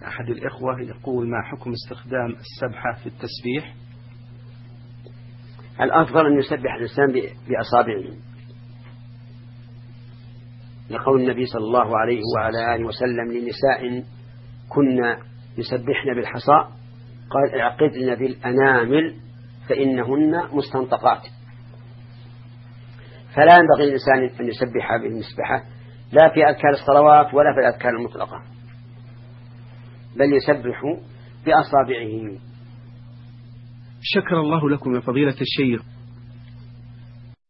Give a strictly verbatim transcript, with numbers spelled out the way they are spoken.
أحد الإخوة يقول: ما حكم استخدام السبحة في التسبيح؟ الأفضل أن يسبح الإنسان بأصابعه، لقول النبي صلى الله عليه وعلى آله وسلم لنساء كنا يسبحن بالحصى قال: اعقدن بالأنامل فإنهن مستنطقات. فلا ينبغي للإنسان أن يسبح بالمسبحة لا في أذكار الصلوات ولا في الأذكار المطلقة، بل يسبح بأصابعه. شكر الله لكم يا فضيلة الشيخ.